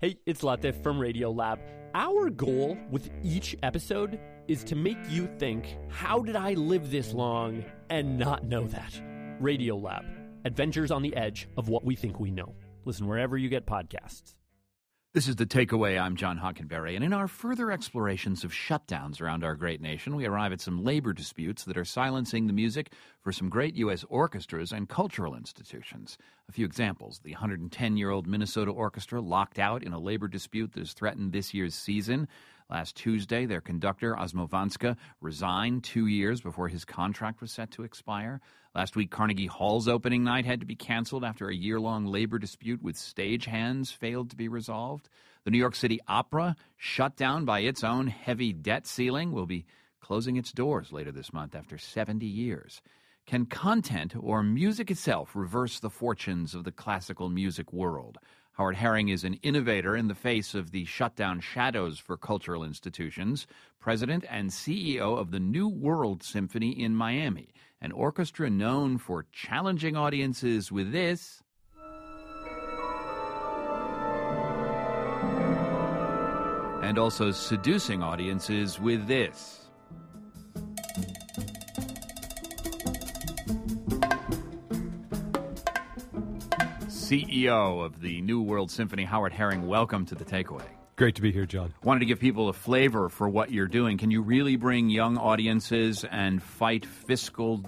Hey, it's Latif from Radiolab. Our goal with each episode is to make you think, how did I live this long and not know that? Radiolab, adventures on the edge of what we think we know. Listen wherever you get podcasts. This is The Takeaway. I'm John Hockenberry, and in our further explorations of shutdowns around our great nation, we arrive at some labor disputes that are silencing the music for some great U.S. orchestras and cultural institutions. A few examples. The 110-year-old Minnesota Orchestra locked out in a labor dispute that has threatened this year's season. Last Tuesday, their conductor, Osmo Vanska, resigned 2 years before his contract was set to expire. Last week, Carnegie Hall's opening night had to be canceled after a year-long labor dispute with stagehands failed to be resolved. The New York City Opera, shut down by its own heavy debt ceiling, will be closing its doors later this month after 70 years. Can content or music itself reverse the fortunes of the classical music world? Howard Herring is an innovator in the face of the shutdown shadows for cultural institutions, president and CEO of the New World Symphony in Miami, an orchestra known for challenging audiences with this, and also seducing audiences with this. CEO of the New World Symphony, Howard Herring, welcome to The Takeaway. Great to be here, John. Wanted to give people a flavor for what you're doing. Can you really bring young audiences and fight fiscal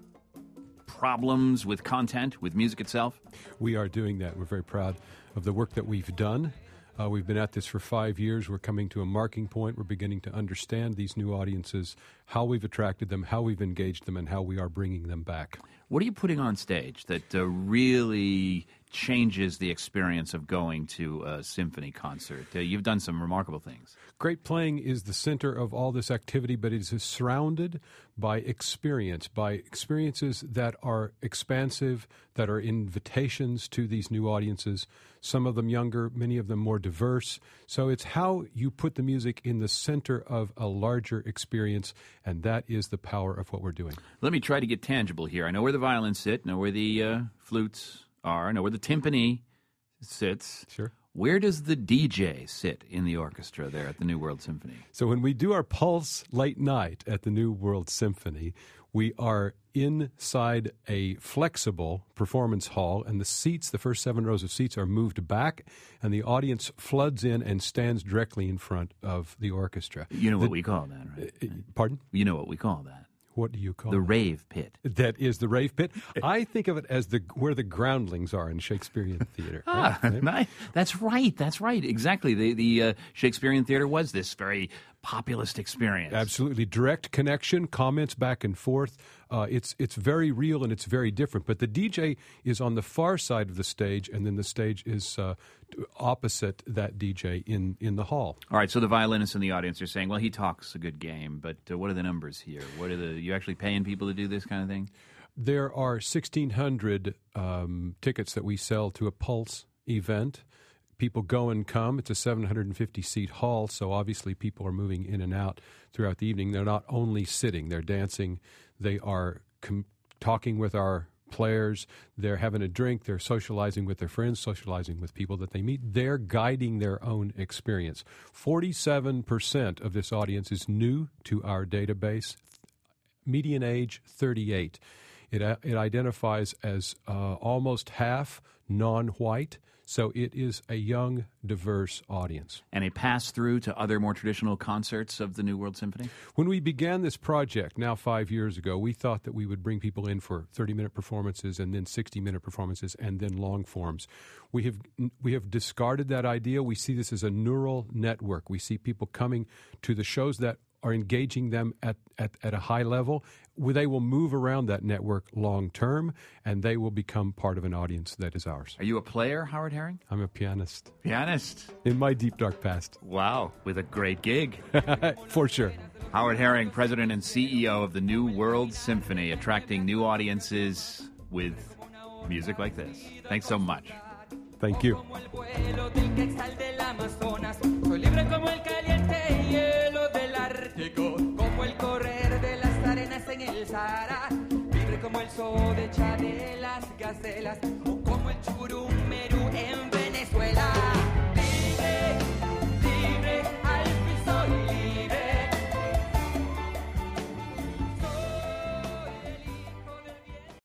problems with content, with music itself? We are doing that. We're very proud of the work that we've done. We've been at this for 5 years. We're coming to a marking point. We're beginning to understand these new audiences, how we've attracted them, how we've engaged them, and how we are bringing them back. What are you putting on stage that really changes the experience of going to a symphony concert? You've done some remarkable things. Great playing is the center of all this activity, but it is surrounded by experiences that are expansive, that are invitations to these new audiences, some of them younger, many of them more diverse. So it's how you put the music in the center of a larger experience, and that is the power of what we're doing. Let me try to get tangible here. I know where the violins sit, know where the flutes are, I know where the timpani sits. Sure. Where does the DJ sit in the orchestra there at the New World Symphony? So when we do our Pulse late night at the New World Symphony, we are inside a flexible performance hall, and the seats, the first 7 rows of seats, are moved back, and the audience floods in and stands directly in front of the orchestra. You know what we call that, right? Pardon? You know what we call that. What do you call the it? rave pit? That is the rave pit. I think of it as where the groundlings are in Shakespearean theater. Right? That's right. That's right. Exactly. The Shakespearean theater was this very populist experience. Absolutely. Direct connection, comments back and forth. It's very real and it's very different. But the DJ is on the far side of the stage, and then the stage is opposite that DJ in the hall. All right, so the violinists in the audience are saying, well, he talks a good game, but what are the numbers here? You actually paying people to do this kind of thing? There are 1,600 tickets that we sell to a Pulse event. People go and come. It's a 750-seat hall, so obviously people are moving in and out throughout the evening. They're not only sitting, they're dancing. They are talking with our players. They're having a drink. They're socializing with their friends, socializing with people that they meet. They're guiding their own experience. 47% of this audience is new to our database. Median age, 38. It identifies as almost half non-white, so it is a young, diverse audience. And a pass-through to other more traditional concerts of the New World Symphony? When we began this project, now 5 years ago, we thought that we would bring people in for 30-minute performances and then 60-minute performances and then long forms. We have discarded that idea. We see this as a neural network. We see people coming to the shows that are engaging them at a high level. They will move around that network long term, and they will become part of an audience that is ours. Are you a player, Howard Herring? I'm a pianist. Pianist? In my deep, dark past. Wow, with a great gig. For sure. Howard Herring, president and CEO of the New World Symphony, attracting new audiences with music like this. Thanks so much. Thank you.